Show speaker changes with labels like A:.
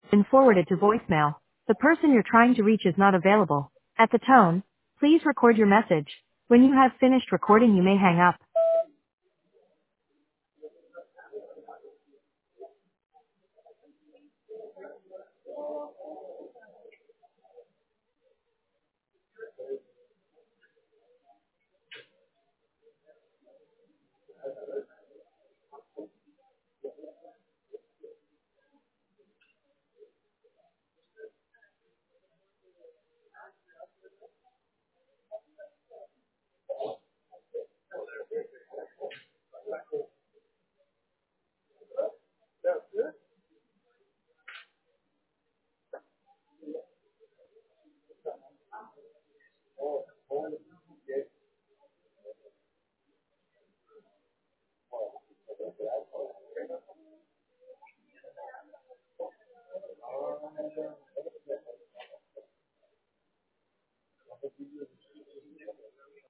A: been forwarded to voicemail. The person you're trying to reach is not available. At the tone, please record your message. When you have finished recording, you may hang up.